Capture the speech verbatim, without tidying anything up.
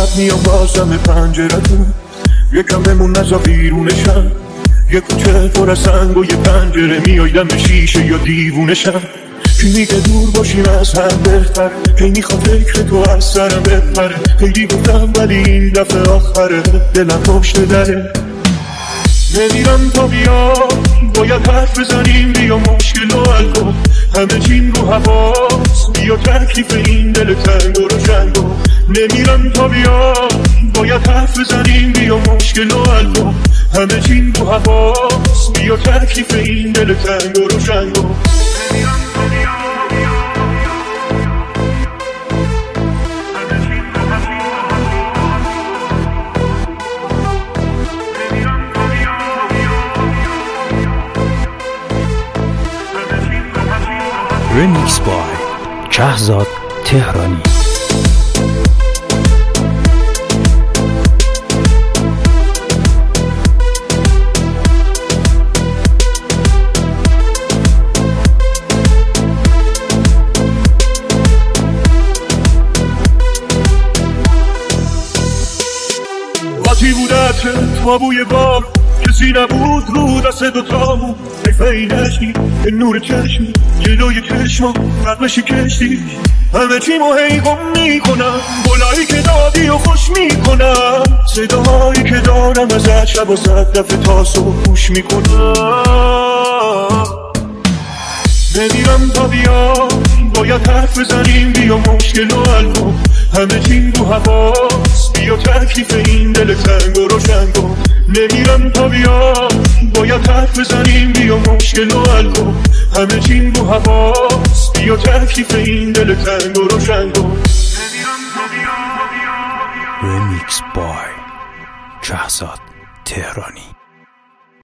میام بازم پنجرتون، یکم بمون نزا بیرونشم، یه کوچه پر از سنگ و یه پنجره میای دم شیشه یا دیوونشم. کی میگه دور باشیم از هم بهتر، کی میخواد فکر تو از سرم بپره، خیلی گفتم ولی این دفعه آخره، دلم پشت دره. نمیرم تا بیا، باید حرف بزنیم، بیا مشکل و حل کن، همه چیم رو هواست، بیا تکلیف این دل تنگ و روشن کن. نمیرم تا بیا، باید حرف بزنیم، بیا مشکل و حل کن، همه چیم رو هواست، بیا تکلیف این دل تنگ و روشن کن. رمیکس بای شهزاد تهرانی. وقتی بودت تو بوی باب، کسی نبود رو دست دوتامون، حیفه این عشقی به نور چشمی جلوی چشما رقم شکشتی، همه چی مو هی گم میکنم، بلایی که دادی و خوش میکنم، صداهایی که دارم ازت شب و صد دفعه تاسو گوش میکنم. نمیرم تا بیا، باید حرف بزنیم، بیا مشکل و حل کن، همه چی رو هواست، بیا تکلیف این دل تنگ و روشن کن. نمیرم تا بیا، باید حرف بزنیم، بیا مشکل و حل کن، همه چی رو هواست، بیا تکلیف این دل تنگ و روشن کن. رمیکس بای شهزاد تهرانی.